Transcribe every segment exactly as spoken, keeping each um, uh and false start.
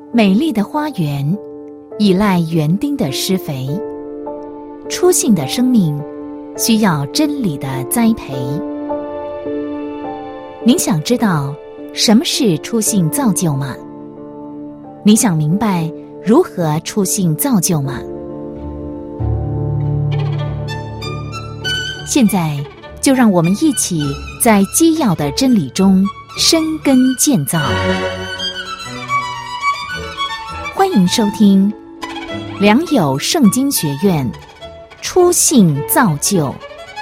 美丽的花园依赖园丁的施肥，初信的生命需要真理的栽培。您想知道什么是初信造就吗？你想明白如何初信造就吗？现在就让我们一起在基要的真理中生根建造。欢迎收听良友圣经学院初信造就。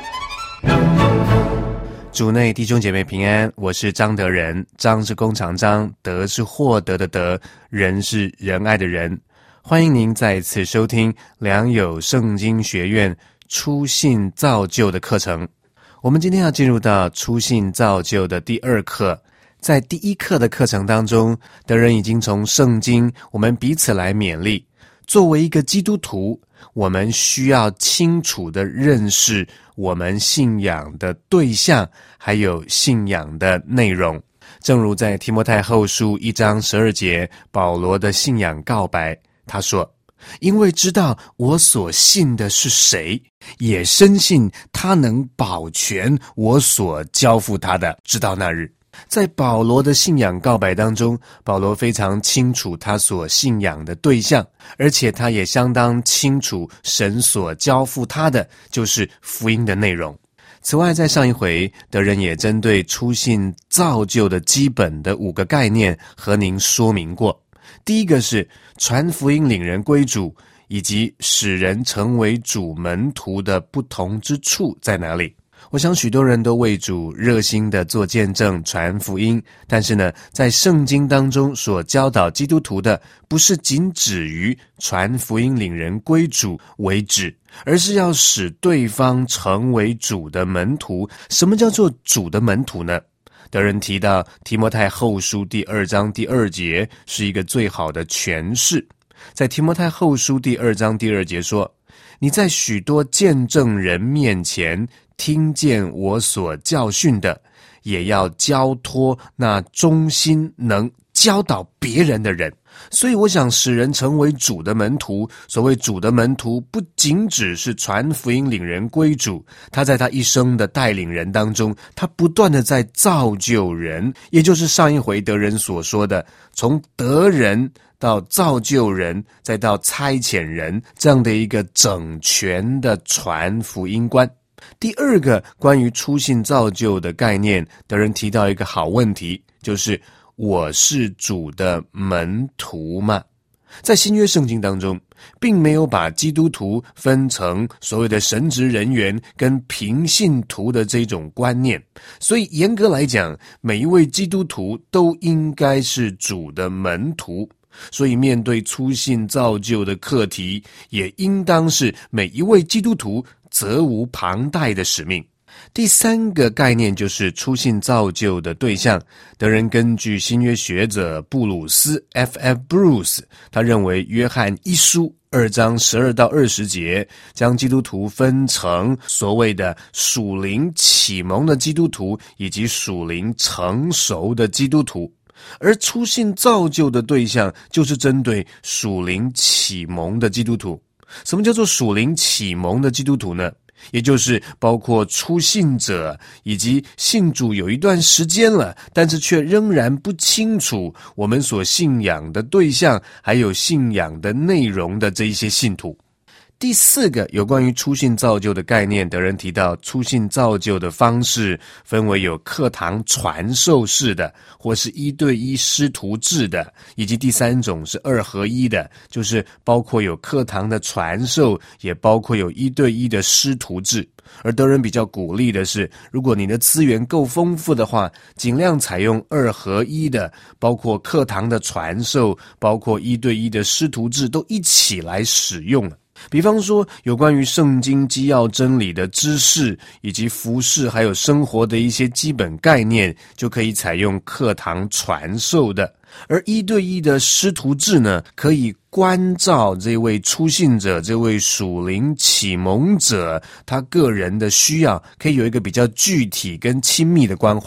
主内弟兄姐妹平安，我是张德仁，张是弓长张，德是获得的德，仁是仁爱的仁。欢迎您再次收听良友圣经学院初信造就的课程。我们今天要进入到初信造就的第二课。在第一课的课程当中，德仁已经从圣经我们彼此来勉励，作为一个基督徒，我们需要清楚地认识我们信仰的对象还有信仰的内容。正如在提摩太后书一章十二节，保罗的信仰告白，他说，因为知道我所信的是谁，也深信他能保全我所交付他的，直到那日。在保罗的信仰告白当中，保罗非常清楚他所信仰的对象，而且他也相当清楚神所交付他的就是福音的内容。此外，在上一回，德仁也针对初信造就的基本的五个概念和您说明过。第一个是传福音领人归主，以及使人成为主门徒的不同之处在哪里。我想许多人都为主热心的做见证传福音，但是呢，在圣经当中所教导基督徒的不是仅止于传福音领人归主为止，而是要使对方成为主的门徒。什么叫做主的门徒呢？德仁提到提摩太后书第二章第二节是一个最好的诠释。在提摩太后书第二章第二节说，你在许多见证人面前听见我所教训的，也要交托那忠心能教导别人的人。所以我想使人成为主的门徒，所谓主的门徒不仅只是传福音领人归主，他在他一生的带领人当中，他不断的在造就人，也就是上一回德仁所说的，从得人到造就人再到差遣人，这样的一个整全的传福音观。第二个关于初信造就的概念，德仁提到一个好问题，就是我是主的门徒吗？在新约圣经当中，并没有把基督徒分成所谓的神职人员跟平信徒的这种观念，所以严格来讲，每一位基督徒都应该是主的门徒。所以面对初信造就的课题，也应当是每一位基督徒责无旁贷的使命。第三个概念就是初信造就的对象。德仁根据新约学者布鲁斯 F F Bruce， 他认为约翰一书二章十二到二十节将基督徒分成所谓的属灵启蒙的基督徒以及属灵成熟的基督徒，而初信造就的对象就是针对属灵启蒙的基督徒。什么叫做属灵启蒙的基督徒呢？也就是包括初信者以及信主有一段时间了，但是却仍然不清楚我们所信仰的对象还有信仰的内容的这一些信徒。第四个有关于初信造就的概念，德仁提到初信造就的方式分为有课堂传授式的，或是一对一师徒制的，以及第三种是二合一的，就是包括有课堂的传授，也包括有一对一的师徒制。而德仁比较鼓励的是，如果你的资源够丰富的话，尽量采用二合一的，包括课堂的传授，包括一对一的师徒制都一起来使用。比方说有关于圣经基要真理的知识，以及服事还有生活的一些基本概念，就可以采用课堂传授的。而一对一的师徒制呢，可以关照这位初信者，这位属灵启蒙者他个人的需要，可以有一个比较具体跟亲密的关怀。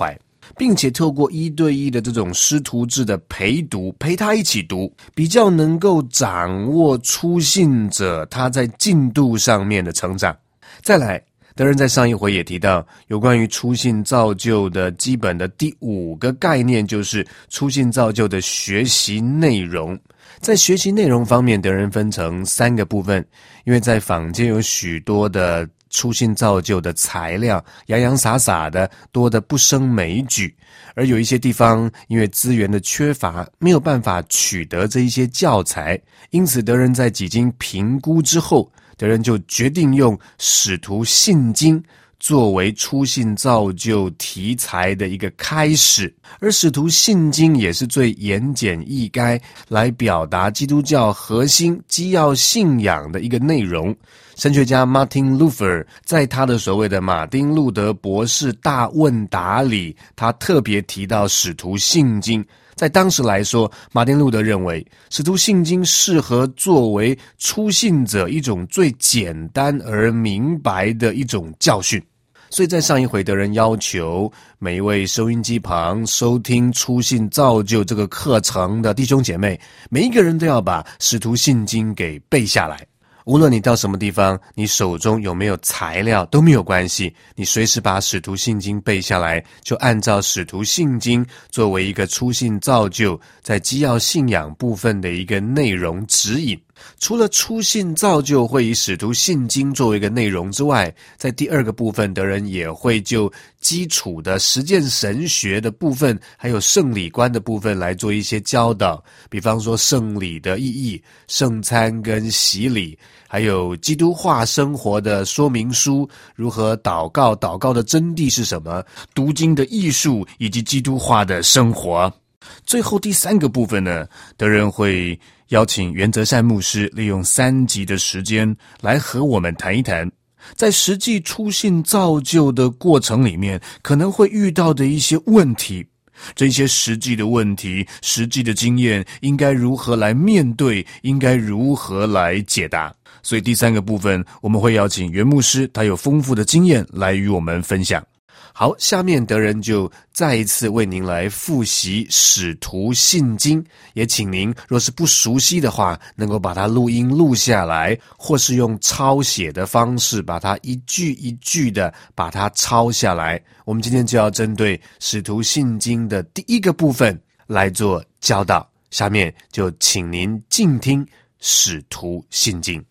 并且透过一对一的这种师徒制的陪读，陪他一起读，比较能够掌握初信者他在进度上面的成长。再来，德仁在上一回也提到有关于初信造就的基本的第五个概念，就是初信造就的学习内容。在学习内容方面，德仁分成三个部分，因为在坊间有许多的初信造就的材料，洋洋洒洒的，多得不胜枚举，而有一些地方因为资源的缺乏，没有办法取得这一些教材，因此德仁在几经评估之后，德仁就决定用使徒信经作为初信造就题材的一个开始，而使徒信经也是最言简意赅来表达基督教核心基要信仰的一个内容。神学家 Martin Luther 在他的所谓的马丁路德博士大问答里，他特别提到使徒信经。在当时来说，马丁路德认为使徒信经适合作为初信者一种最简单而明白的一种教训。所以在上一回，德仁要求每一位收音机旁收听初信造就这个课程的弟兄姐妹，每一个人都要把使徒信经给背下来。无论你到什么地方，你手中有没有材料都没有关系，你随时把使徒信经背下来，就按照使徒信经作为一个初信造就在基要信仰部分的一个内容指引。除了初信造就会以使徒信经作为一个内容之外，在第二个部分，德仁也会就基础的实践神学的部分，还有圣礼观的部分来做一些教导，比方说圣礼的意义、圣餐跟洗礼，还有基督化生活的说明书，如何祷告，祷告的真谛是什么，读经的艺术，以及基督化的生活。最后第三个部分呢，德仁会邀请原则善牧师利用三集的时间来和我们谈一谈，在实际初信造就的过程里面可能会遇到的一些问题，这些实际的问题、实际的经验应该如何来面对，应该如何来解答。所以第三个部分我们会邀请原牧师，他有丰富的经验来与我们分享。好，下面德仁就再一次为您来复习使徒信经，也请您若是不熟悉的话，能够把它录音录下来，或是用抄写的方式把它一句一句的把它抄下来。我们今天就要针对使徒信经的第一个部分来做教导，下面就请您静听使徒信经。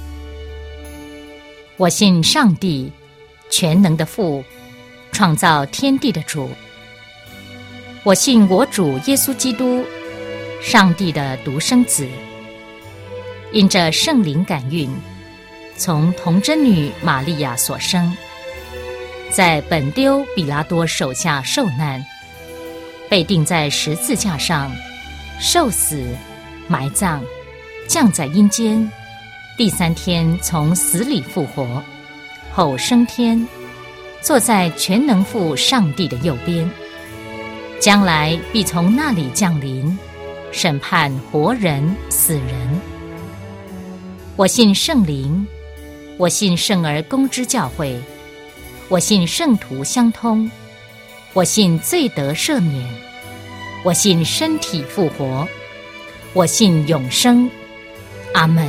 我信上帝，全能的父，创造天地的主。我信我主耶稣基督，上帝的独生子，因着圣灵感孕，从童贞女玛利亚所生，在本丢比拉多手下受难，被钉在十字架上，受死，埋葬，降在阴间，第三天从死里复活，后升天，坐在全能父上帝的右边，将来必从那里降临，审判活人死人。我信圣灵，我信圣而公之教会，我信圣徒相通，我信罪得赦免，我信身体复活，我信永生。阿们。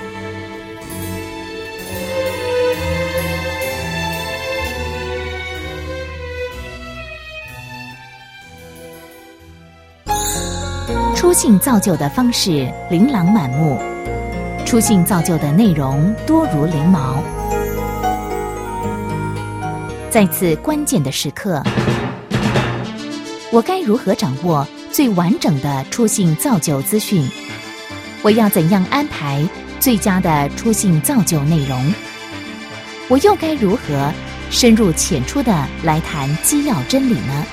初信造就的方式琳琅满目，初信造就的内容多如翎毛。在此关键的时刻，我该如何掌握最完整的初信造就资讯？我要怎样安排最佳的初信造就内容？我又该如何深入浅出地来谈基要真理呢？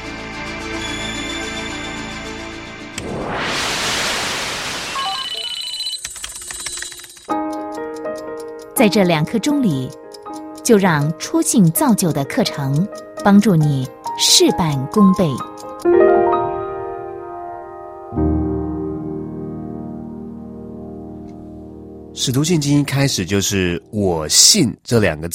在这两刻钟里，就让初信造就的课程帮助你事半功倍。 使徒信经一开始就是我信这两个字，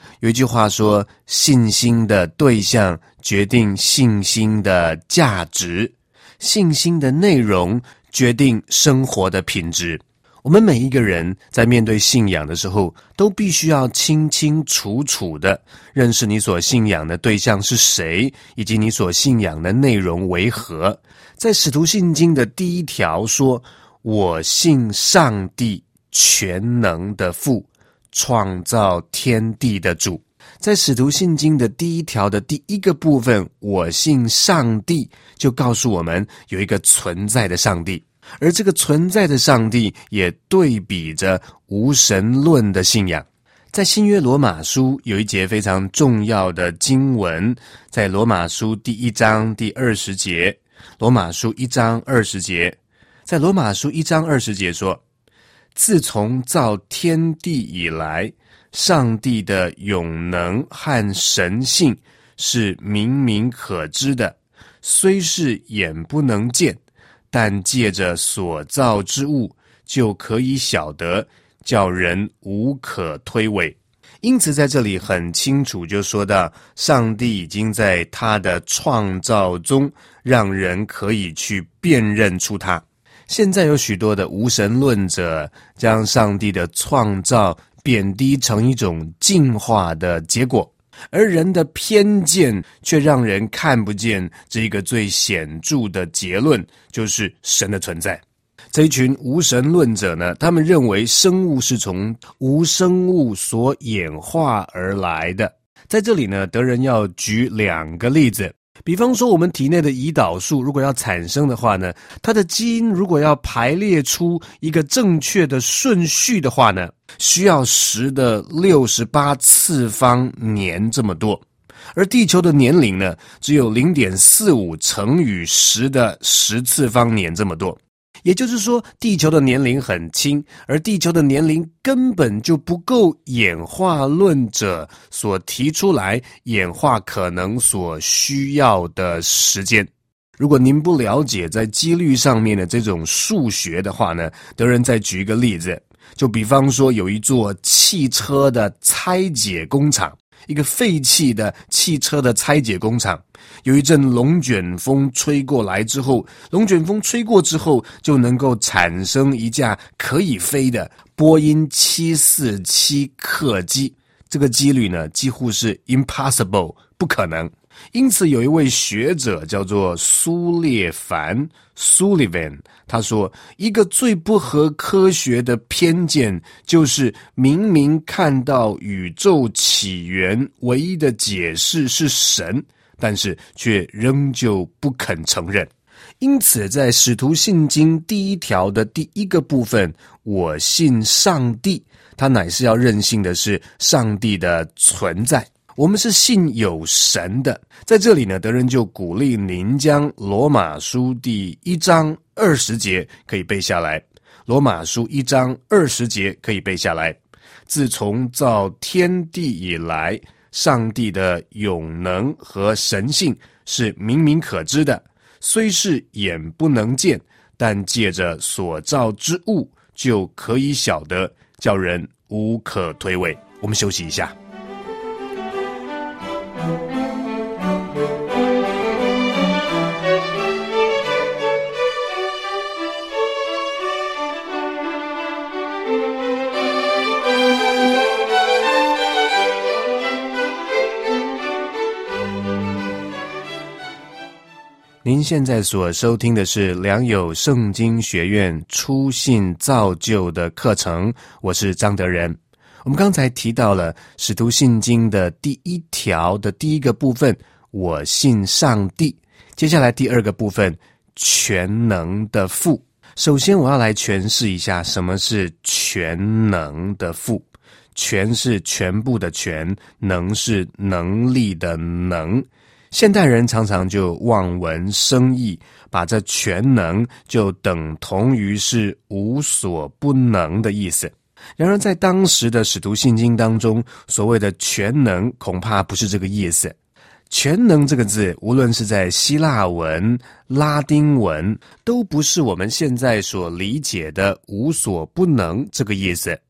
有一句话说，信心的对象决定信心的价值，信心的内容决定生活的品质。我们每一个人在面对信仰的时候，都必须要清清楚楚的认识你所信仰的对象是谁，以及你所信仰的内容为何。在使徒信经的第一条说，我信上帝全能的父，创造天地的主。在使徒信经的第一条的第一个部分，我信上帝，就告诉我们有一个存在的上帝，而这个存在的上帝也对比着无神论的信仰。在新约罗马书有一节非常重要的经文，在罗马书第一章第二十节，罗马书一章二十节，在罗马书一章二十节说，自从造天地以来，上帝的永能和神性是明明可知的，虽是眼不能见，但借着所造之物就可以晓得，叫人无可推诿。因此在这里很清楚就说到，上帝已经在他的创造中让人可以去辨认出他。现在有许多的无神论者将上帝的创造贬低成一种进化的结果，而人的偏见却让人看不见这一个最显著的结论，就是神的存在。这一群无神论者呢，他们认为生物是从无生物所演化而来的。在这里呢，德仁要举两个例子。比方说，我们体内的胰岛素如果要产生的话呢，它的基因如果要排列出一个正确的顺序的话呢，需要十的六十八次方年这么多。而地球的年龄呢，只有 零点四五乘以十的十次方年这么多。也就是说，地球的年龄很轻，而地球的年龄根本就不够演化论者所提出来演化可能所需要的时间。如果您不了解在几率上面的这种数学的话呢，德仁再举一个例子，就比方说有一座汽车的拆解工厂，一个废弃的汽车的拆解工厂，有一阵龙卷风吹过来之后，龙卷风吹过之后就能够产生一架可以飞的波音七四七客机，这个几率呢几乎是 impossible， 不可能。因此有一位学者叫做苏列凡 Sullivan， 他说，一个最不合科学的偏见就是明明看到宇宙起源唯一的解释是神，但是却仍旧不肯承认。因此在使徒信经第一条的第一个部分，我信上帝，他乃是要认信的是上帝的存在，我们是信有神的。在这里呢，德仁就鼓励您将罗马书第一章二十节可以背下来。罗马书一章二十节可以背下来。自从造天地以来，上帝的永能和神性是明明可知的，虽是眼不能见，但借着所造之物就可以晓得，叫人无可推诿。我们休息一下。您现在所收听的是良友圣经学院初信造就的课程，我是张德仁。我们刚才提到了使徒信经的第一条的第一个部分，我信上帝。接下来第二个部分，全能的父。首先我要来诠释一下什么是全能的父。全是全部的全，能是能力的能。现代人常常就望文生义，把这全能就等同于是无所不能的意思。然而在当时的使徒信经当中，所谓的全能恐怕不是这个意思。全能这个字，无论是在希腊文、拉丁文，都不是我们现在所理解的无所不能这个意思。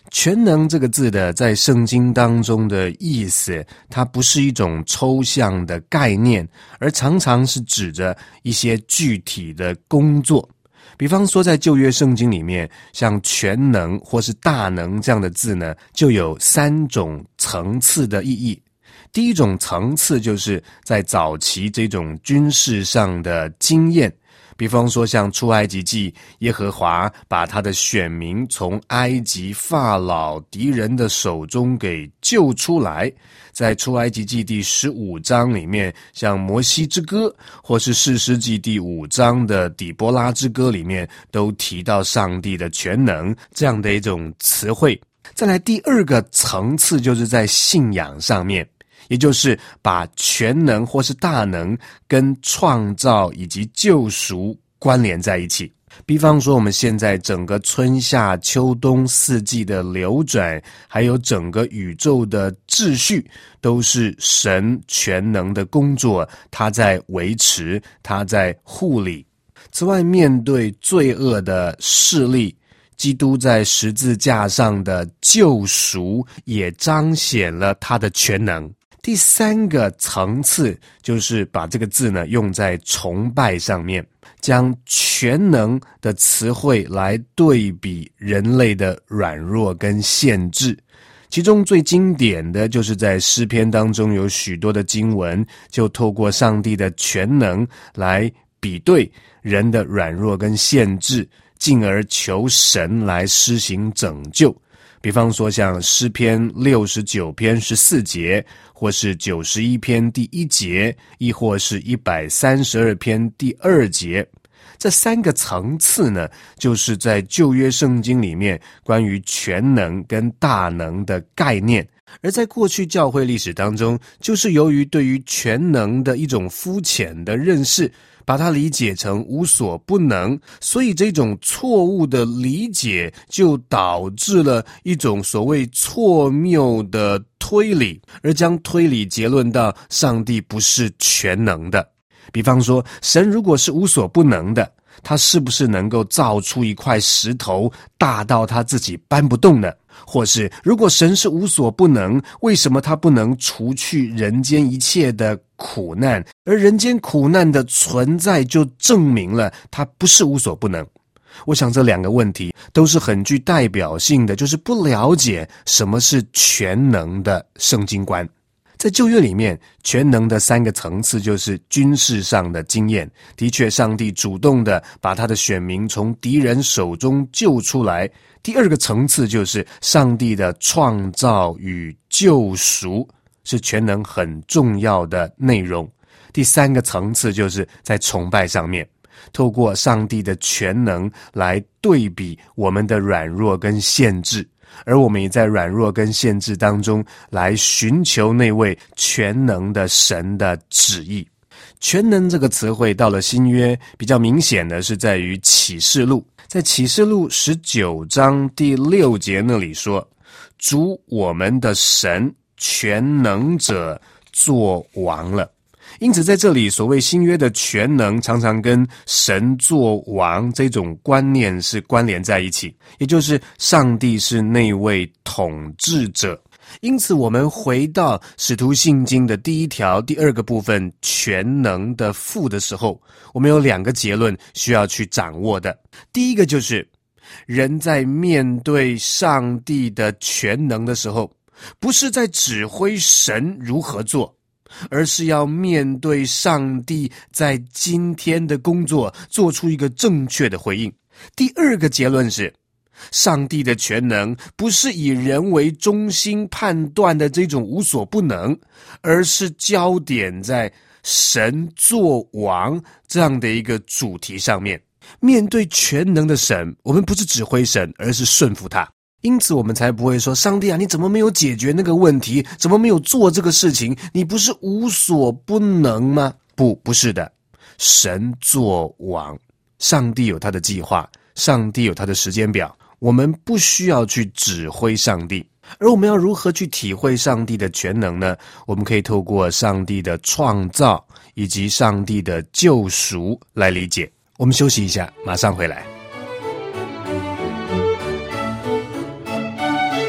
全能这个字的在圣经当中的意思，它不是一种抽象的概念，而常常是指着一些具体的工作。比方说在旧约圣经里面，像全能或是大能这样的字呢，就有三种层次的意义。第一种层次就是在早期这种军事上的经验，比方说像出埃及记，耶和华把他的选民从埃及法老敌人的手中给救出来。在出埃及记第十五章里面，像摩西之歌，或是士师记第五章的底波拉之歌里面，都提到上帝的全能这样的一种词汇。再来第二个层次就是在信仰上面，也就是把全能或是大能跟创造以及救赎关联在一起。比方说我们现在整个春夏秋冬四季的流转，还有整个宇宙的秩序，都是神全能的工作，他在维持，他在护理。此外，面对罪恶的势力，基督在十字架上的救赎也彰显了他的全能。第三个层次就是把这个字呢用在崇拜上面，将全能的词汇来对比人类的软弱跟限制。其中最经典的就是在诗篇当中有许多的经文，就透过上帝的全能来比对人的软弱跟限制，进而求神来施行拯救。比方说像诗篇六十九篇十四节，或是九十一篇第一节，亦或是一百三十二篇第二节。这三个层次呢，就是在旧约圣经里面关于全能跟大能的概念。而在过去教会历史当中，就是由于对于全能的一种肤浅的认识，把它理解成无所不能，所以这种错误的理解就导致了一种所谓错谬的推理，而将推理结论到上帝不是全能的。比方说，神如果是无所不能的，他是不是能够造出一块石头大到他自己搬不动呢？或是如果神是无所不能，为什么他不能除去人间一切的苦难？而人间苦难的存在就证明了他不是无所不能。我想这两个问题都是很具代表性的，就是不了解什么是全能的圣经观。在旧约里面，全能的三个层次就是军事上的经验，的确上帝主动的把他的选民从敌人手中救出来。第二个层次就是上帝的创造与救赎，是全能很重要的内容。第三个层次就是在崇拜上面，透过上帝的全能来对比我们的软弱跟限制，而我们也在软弱跟限制当中来寻求那位全能的神的旨意。全能这个词汇到了新约比较明显的是在于启示录，在启示录十九章第六节那里说，主我们的神全能者作王了。因此在这里所谓新约的全能常常跟神作王这种观念是关联在一起，也就是上帝是那位统治者。因此我们回到使徒信经的第一条第二个部分全能的父的时候，我们有两个结论需要去掌握的。第一个就是人在面对上帝的全能的时候，不是在指挥神如何做，而是要面对上帝在今天的工作做出一个正确的回应。第二个结论是上帝的全能不是以人为中心判断的这种无所不能，而是焦点在神作王这样的一个主题上面。面对全能的神，我们不是指挥神，而是顺服他。因此我们才不会说，上帝啊，你怎么没有解决那个问题？怎么没有做这个事情？你不是无所不能吗？不，不是的。神作王，上帝有他的计划，上帝有他的时间表，我们不需要去指挥上帝。而我们要如何去体会上帝的全能呢？我们可以透过上帝的创造以及上帝的救赎来理解。我们休息一下，马上回来。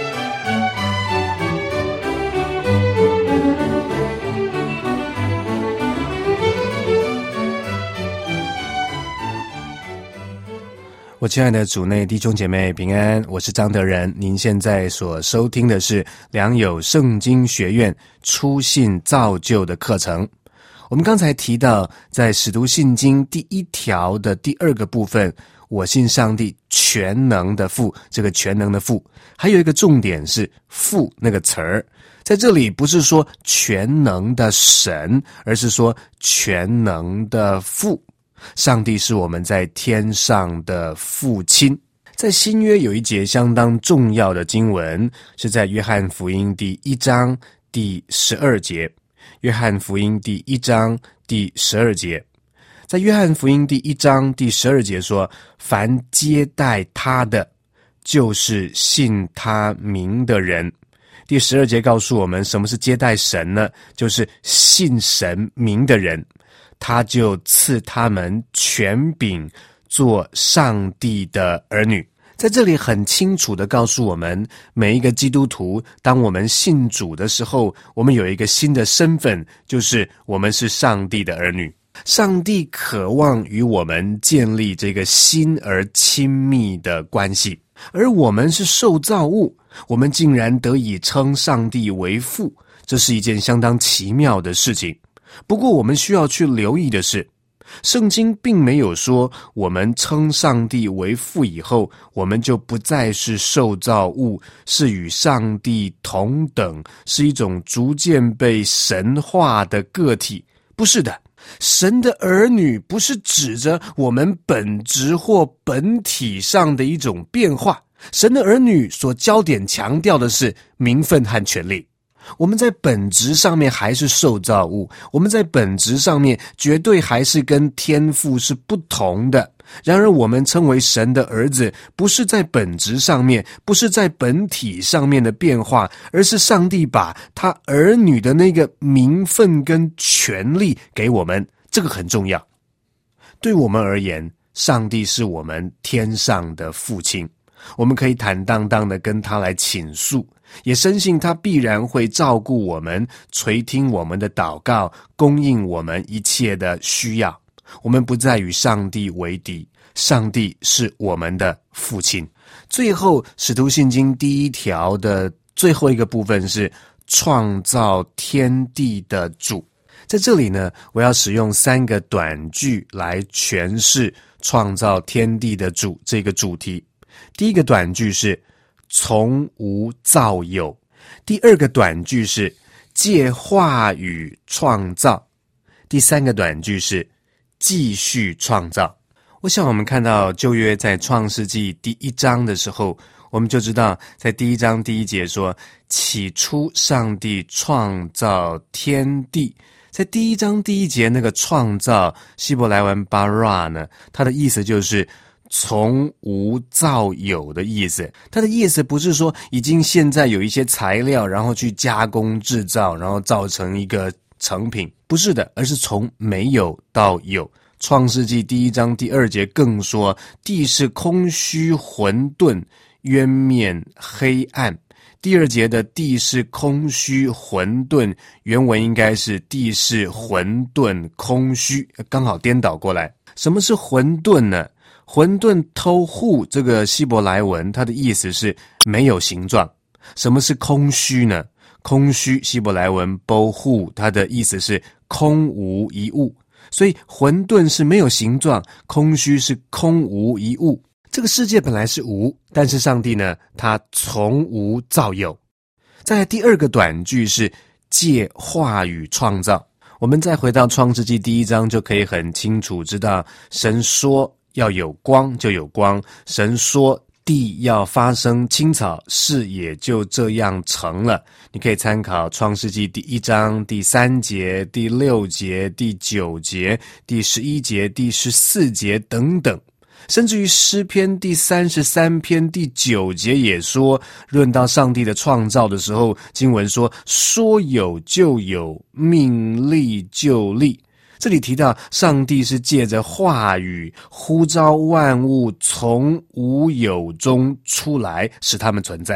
我亲爱的主内弟兄姐妹平安，我是张德仁。您现在所收听的是良友圣经学院初信造就的课程。我们刚才提到，在使徒信经第一条的第二个部分，我信上帝全能的父，这个全能的父还有一个重点是父那个词儿，在这里不是说全能的神，而是说全能的父。上帝是我们在天上的父亲。在新约有一节相当重要的经文，是在约翰福音第一章第十二节。约翰福音第一章第十二节，在约翰福音第一章第十二节说，凡接待他的，就是信他名的人。第十二节告诉我们，什么是接待神呢？就是信神名的人，他就赐他们权柄做上帝的儿女。在这里很清楚地告诉我们，每一个基督徒，当我们信主的时候，我们有一个新的身份，就是我们是上帝的儿女。上帝渴望与我们建立这个新而亲密的关系，而我们是受造物，我们竟然得以称上帝为父，这是一件相当奇妙的事情。不过我们需要去留意的是，圣经并没有说我们称上帝为父以后，我们就不再是受造物，是与上帝同等，是一种逐渐被神化的个体。不是的，神的儿女不是指着我们本质或本体上的一种变化，神的儿女所焦点强调的是名分和权利。我们在本质上面还是受造物，我们在本质上面绝对还是跟天父是不同的。然而我们称为神的儿子，不是在本质上面，不是在本体上面的变化，而是上帝把他儿女的那个名分跟权利给我们，这个很重要。对我们而言，上帝是我们天上的父亲，我们可以坦荡荡的跟他来倾诉，也深信他必然会照顾我们，垂听我们的祷告，供应我们一切的需要。我们不再与上帝为敌，上帝是我们的父亲。最后，使徒信经第一条的最后一个部分是创造天地的主。在这里呢，我要使用三个短句来诠释创造天地的主这个主题。第一个短句是从无造有，第二个短句是借话语创造，第三个短句是继续创造。我想我们看到旧约在创世纪第一章的时候，我们就知道在第一章第一节说，起初上帝创造天地。在第一章第一节那个创造，希伯来文 bara 呢，它的意思就是从无造有的意思。它的意思不是说已经现在有一些材料，然后去加工制造，然后造成一个成品，不是的，而是从没有到有。创世纪第一章第二节更说，地是空虚混沌，渊面黑暗。第二节的地是空虚混沌，原文应该是地是混沌空虚，刚好颠倒过来。什么是混沌呢？混沌偷户这个希伯来文，它的意思是没有形状。什么是空虚呢？空虚希伯来文 bohu， 它的意思是空无一物。所以混沌是没有形状，空虚是空无一物。这个世界本来是无，但是上帝呢，他从无造有。再来第二个短句是借话语创造。我们再回到创世纪第一章，就可以很清楚知道，神说要有光就有光，神说地要发生青草，事也就这样成了。你可以参考创世纪第一章第三节、第六节、第九节、第十一节、第十四节等等。甚至于诗篇第三十三篇第九节也说，论到上帝的创造的时候，经文说说有就有，命立就立。这里提到上帝是借着话语呼召万物从无有中出来，使他们存在。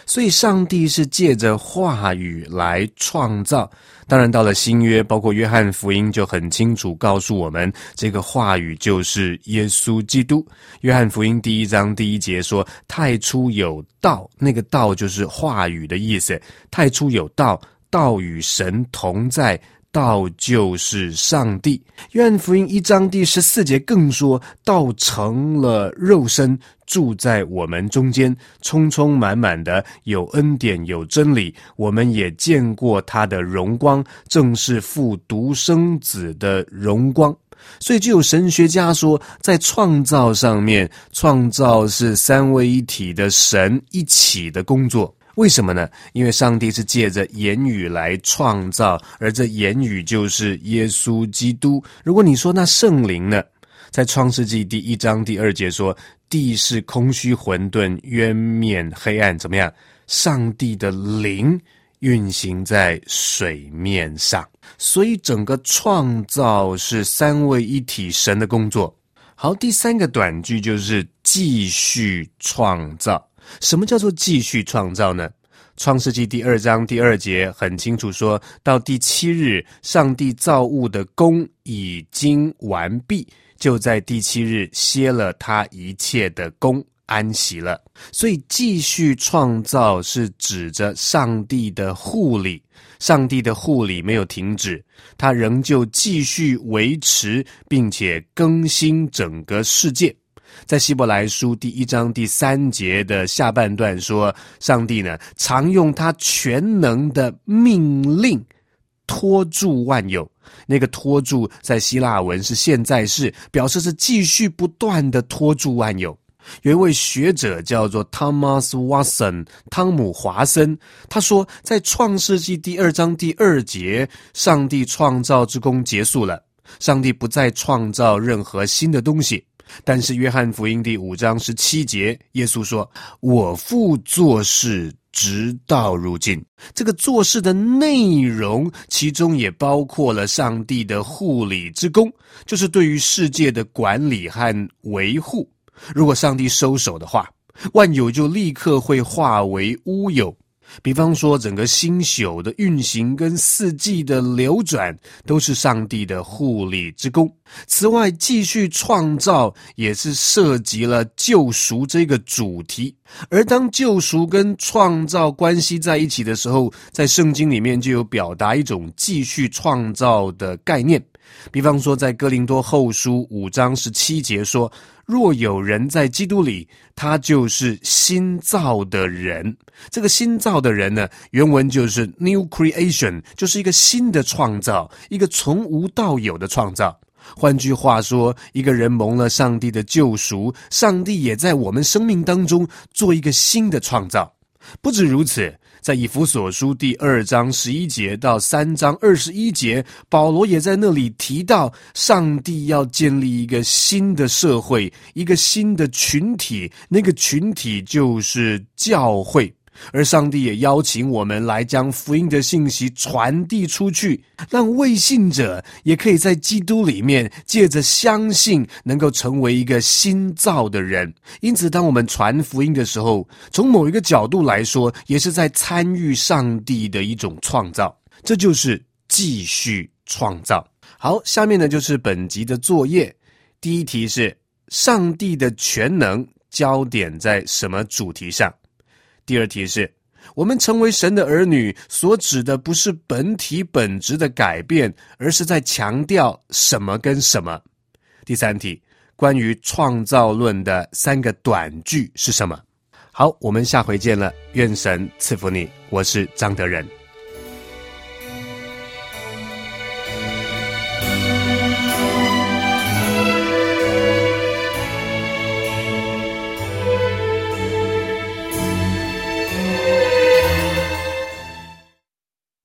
所以上帝是借着话语来创造。当然到了新约，包括约翰福音就很清楚告诉我们，这个话语就是耶稣基督。约翰福音第一章第一节说，太初有道，那个道就是话语的意思。太初有道，道与神同在，道就是上帝。约翰福音一章第十四节更说，道成了肉身，住在我们中间，充充满满的有恩典有真理，我们也见过他的荣光，正是父独生子的荣光。所以就有神学家说，在创造上面，创造是三位一体的神一起的工作。为什么呢？因为上帝是借着言语来创造，而这言语就是耶稣基督。如果你说那圣灵呢？在创世纪第一章第二节说，地是空虚混沌，渊面黑暗，怎么样？上帝的灵运行在水面上。所以整个创造是三位一体神的工作。好，第三个短句就是继续创造。什么叫做继续创造呢？创世纪第二章第二节很清楚说，到第七日，上帝造物的工已经完毕，就在第七日歇了他一切的工，安息了。所以继续创造是指着上帝的护理，上帝的护理没有停止，他仍旧继续维持并且更新整个世界。在希伯来书第一章第三节的下半段说，上帝呢常用他全能的命令托住万有。那个托住在希腊文是现在式，表示是继续不断的托住万有。有一位学者叫做 Thomas Watson 汤姆华森，他说在创世纪第二章第二节，上帝创造之工结束了，上帝不再创造任何新的东西。但是约翰福音第五章十七节，耶稣说，我父做事直到如今。这个做事的内容其中也包括了上帝的护理之功，就是对于世界的管理和维护。如果上帝收手的话，万有就立刻会化为乌有。比方说整个星宿的运行跟四季的流转都是上帝的护理之功。此外，继续创造也是涉及了救赎这个主题。而当救赎跟创造关系在一起的时候，在圣经里面就有表达一种继续创造的概念。比方说在哥林多后书五章十七节说，若有人在基督里，他就是新造的人。这个新造的人呢，原文就是 new creation， 就是一个新的创造，一个从无到有的创造。换句话说，一个人蒙了上帝的救赎，上帝也在我们生命当中做一个新的创造。不止如此，在以弗所书第二章十一节到三章二十一节，保罗也在那里提到，上帝要建立一个新的社会，一个新的群体，那个群体就是教会。而上帝也邀请我们来将福音的信息传递出去，让未信者也可以在基督里面借着相信能够成为一个新造的人。因此当我们传福音的时候，从某一个角度来说，也是在参与上帝的一种创造，这就是继续创造。好，下面呢就是本集的作业。第一题是上帝的全能焦点在什么主题上？第二题是我们成为神的儿女所指的不是本体本质的改变，而是在强调什么跟什么。第三题，关于创造论的三个短句是什么？好，我们下回见了，愿神赐福你，我是张德仁。